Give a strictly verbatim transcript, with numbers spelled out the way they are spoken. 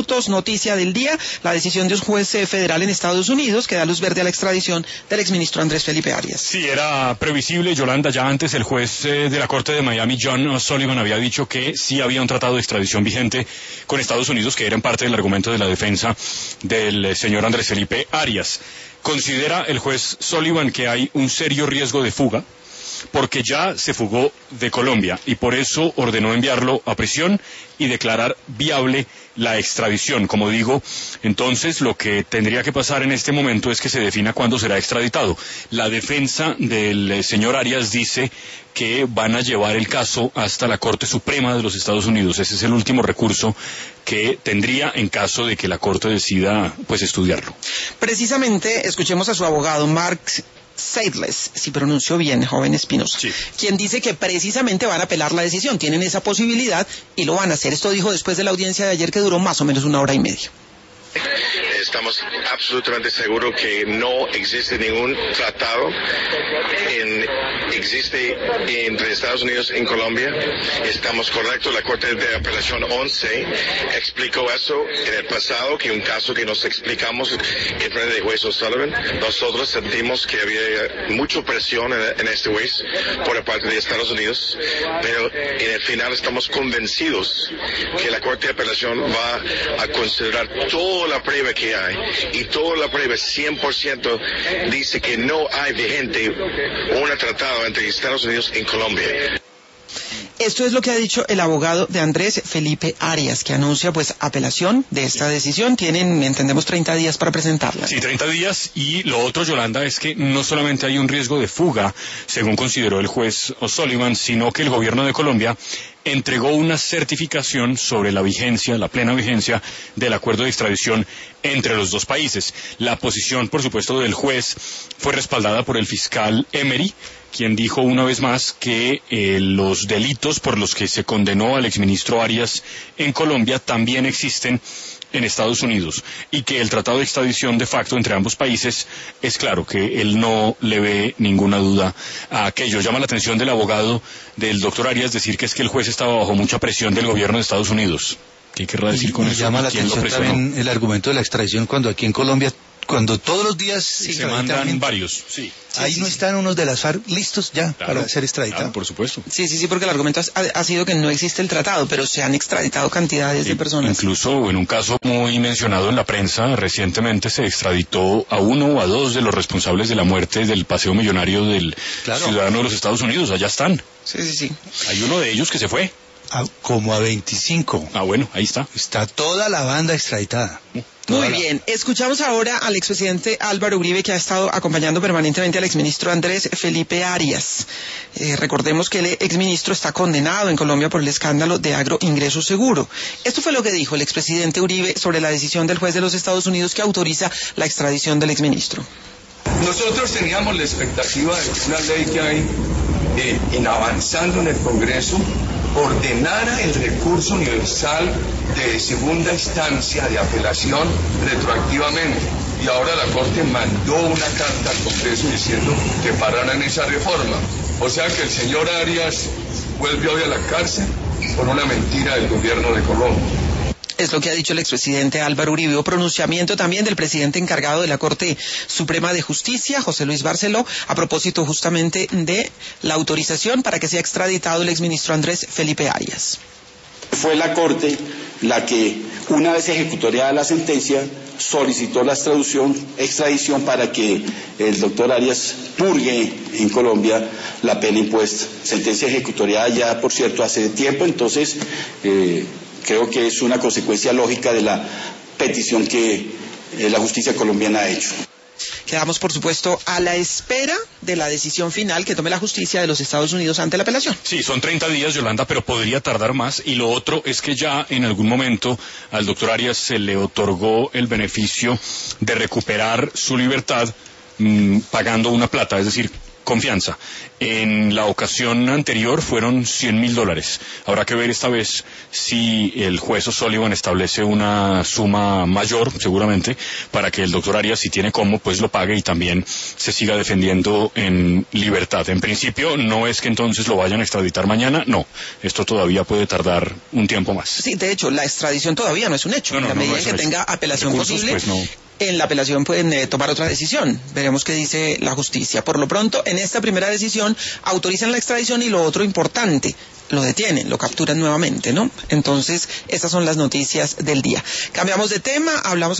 minutos, noticia del día, la decisión de un juez federal en Estados Unidos que da luz verde a la extradición del exministro Andrés Felipe Arias. Sí, era previsible, Yolanda. Ya antes el juez eh, de la Corte de Miami, John Sullivan, había dicho que sí había un tratado de extradición vigente con Estados Unidos, que era en parte del argumento de la defensa del eh, señor Andrés Felipe Arias. Considera el juez Sullivan que hay un serio riesgo de fuga, porque ya se fugó de Colombia y por eso ordenó enviarlo a prisión y declarar viable la extradición. Como digo, entonces lo que tendría que pasar en este momento es que se defina cuándo será extraditado. La defensa del señor Arias dice que van a llevar el caso hasta la Corte Suprema de los Estados Unidos. Ese es el último recurso que tendría en caso de que la Corte decida pues estudiarlo. Precisamente, escuchemos a su abogado, Mark Seidles, si pronuncio bien, joven Espinosa, sí, quien dice que precisamente van a apelar la decisión, tienen esa posibilidad y lo van a hacer. Esto dijo después de la audiencia de ayer, que duró más o menos una hora y media. Estamos absolutamente seguros que no existe ningún tratado en, existe entre Estados Unidos y Colombia. Estamos correctos. La Corte de Apelación once explicó eso en el pasado, que un caso que nos explicamos en frente del juez O'Sullivan. Nosotros sentimos que había mucha presión en, en este juez por parte de Estados Unidos, pero en el final estamos convencidos que la Corte de Apelación va a considerar toda la prueba que hay, y toda la prueba cien por ciento dice que no hay vigente un tratado entre Estados Unidos y Colombia. Esto es lo que ha dicho el abogado de Andrés Felipe Arias, que anuncia pues apelación de esta decisión. Tienen, entendemos, treinta días para presentarla. Sí, treinta días, y lo otro, Yolanda, es que no solamente hay un riesgo de fuga, según consideró el juez O'Sullivan, sino que el gobierno de Colombia entregó una certificación sobre la vigencia, la plena vigencia del acuerdo de extradición entre los dos países. La posición, por supuesto, del juez fue respaldada por el fiscal Emery, quien dijo una vez más que eh, los delitos por los que se condenó al exministro Arias en Colombia también existen en Estados Unidos, y que el tratado de extradición de facto entre ambos países es claro que él no le ve ninguna duda a aquello. Llama la atención del abogado del doctor Arias decir que es que el juez estaba bajo mucha presión del gobierno de Estados Unidos. ¿Qué querrá decir con y eso? Llama la ¿Quién lo atención presionó? también el argumento de la extradición, cuando aquí en Colombia, cuando todos los días sí, se mandan varios, sí. Ahí sí, no sí. están unos de las FARC listos ya Claro, para ser extraditados. Claro, por supuesto. Sí, sí, sí, porque el argumento ha, ha sido que no existe el tratado, pero se han extraditado cantidades de personas. Incluso en un caso muy mencionado en la prensa, recientemente se extraditó a uno o a dos de los responsables de la muerte del paseo millonario del claro. ciudadano de los Estados Unidos. Allá están. Sí, sí, sí. Hay uno de ellos que se fue. A, como a veinticinco. Ah, bueno, ahí está. Está toda la banda extraditada. Muy Toda bien, escuchamos ahora al expresidente Álvaro Uribe, que ha estado acompañando permanentemente al exministro Andrés Felipe Arias. Eh, recordemos que el exministro está condenado en Colombia por el escándalo de agroingreso seguro. Esto fue lo que dijo el expresidente Uribe sobre la decisión del juez de los Estados Unidos que autoriza la extradición del exministro. Nosotros teníamos la expectativa de que una ley que hay eh, en avanzando en el Congreso ordenara el recurso universal de segunda instancia de apelación retroactivamente, y ahora la Corte mandó una carta al Congreso diciendo que pararan esa reforma. O sea que el señor Arias vuelve hoy a la cárcel por una mentira del gobierno de Colombia. Es lo que ha dicho el expresidente Álvaro Uribe. O pronunciamiento también del presidente encargado de la Corte Suprema de Justicia, José Luis Barceló, a propósito justamente de la autorización para que sea extraditado el exministro Andrés Felipe Arias. Fue la Corte la que, una vez ejecutoriada la sentencia, solicitó la extradición, extradición para que el doctor Arias purgue en Colombia la pena impuesta. Sentencia ejecutoriada ya, por cierto, hace tiempo, entonces eh, creo que es una consecuencia lógica de la petición que eh, la justicia colombiana ha hecho. Quedamos, por supuesto, a la espera de la decisión final que tome la justicia de los Estados Unidos ante la apelación. Sí, son treinta días, Yolanda, pero podría tardar más. Y lo otro es que ya en algún momento al doctor Arias se le otorgó el beneficio de recuperar su libertad mmm, pagando una plata, es decir, confianza. En la ocasión anterior fueron cien mil dólares. Habrá que ver esta vez si el juez O'Sullivan establece una suma mayor, seguramente, para que el doctor Arias, si tiene cómo, pues lo pague y también se siga defendiendo en libertad. En principio, no es que entonces lo vayan a extraditar mañana, no. Esto todavía puede tardar un tiempo más. Sí, de hecho, la extradición todavía no es un hecho. No, no, en la no, medida no en que es tenga hecho. apelación Recursos, posible, pues, no. en la apelación pueden eh, tomar otra decisión. Veremos qué dice la justicia. Por lo pronto, en esta primera decisión, autorizan la extradición y lo otro importante, lo detienen, lo capturan nuevamente, ¿no? Entonces, estas son las noticias del día. Cambiamos de tema, hablamos